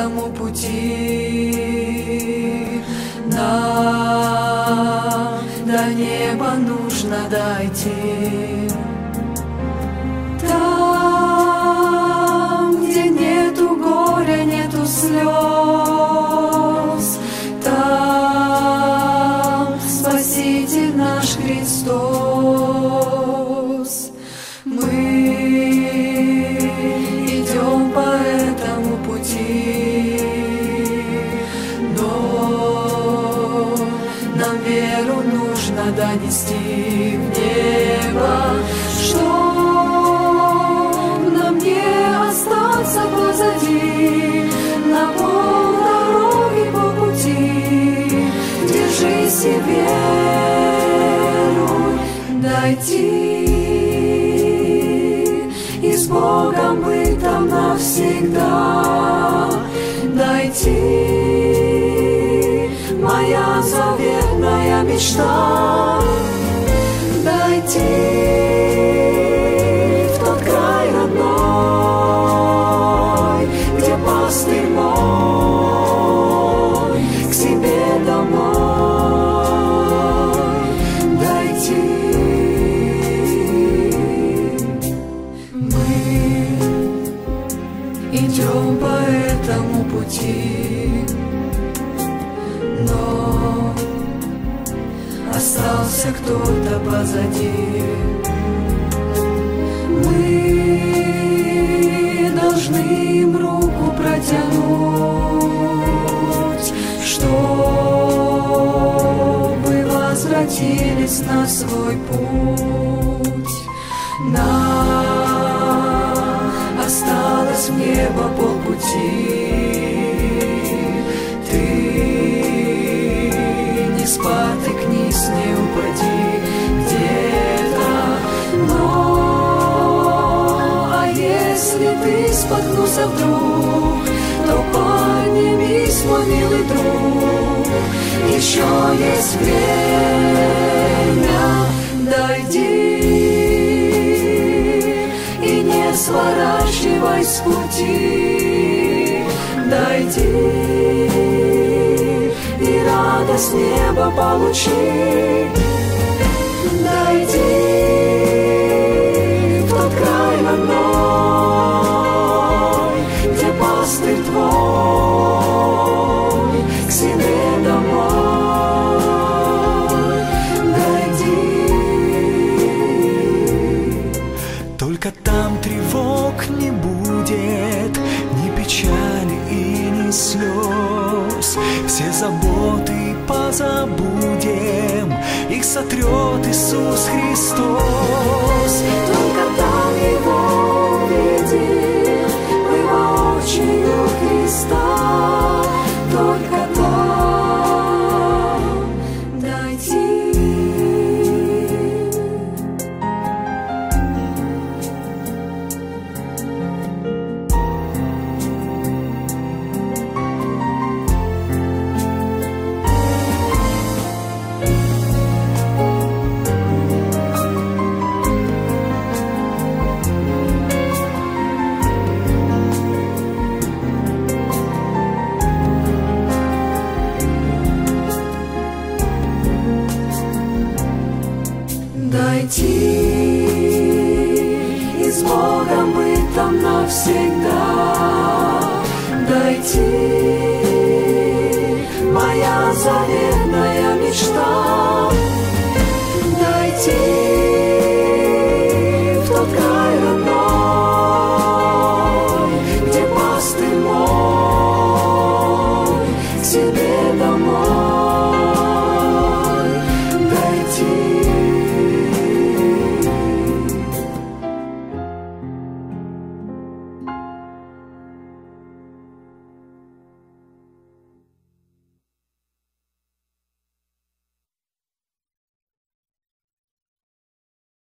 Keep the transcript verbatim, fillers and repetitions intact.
этому пути. Нам до неба нужно дойти. Там, где нету горя, нету слез, там Спаситель наш Христос. Мы идем по этому пути, но нам веру нужно донести в небо, чтоб нам не остаться позади на полдороги по пути. Держись и веруй, дойти и с Богом быть там навсегда. Дойти, моя заветная мечта. Дойти в тот край родной, где пастырь мой, к себе домой. Дойти. Мы идем по этому пути, но остался кто-то позади. Мы должны им руку протянуть, чтобы возвратились на свой путь. Нам осталось в небо полпути. Ты не спотыкнись, не упади где-то, но а если ты споткнулся вдруг, то поднимись, мой милый друг, еще есть время. Дойди и не сворачивай с пути. Дойди и радость неба получи. Дойди в тот край родной, где пастырь твой, к себе домой. Дойди. Только там тревог не будет, ни печали и ни слез. Все заботы позабудем, их сотрет Иисус Христос. Только там Его увидим, мы воочию Христа. Только там дойти. Дойти и с Богом быть там навсегда. Дойти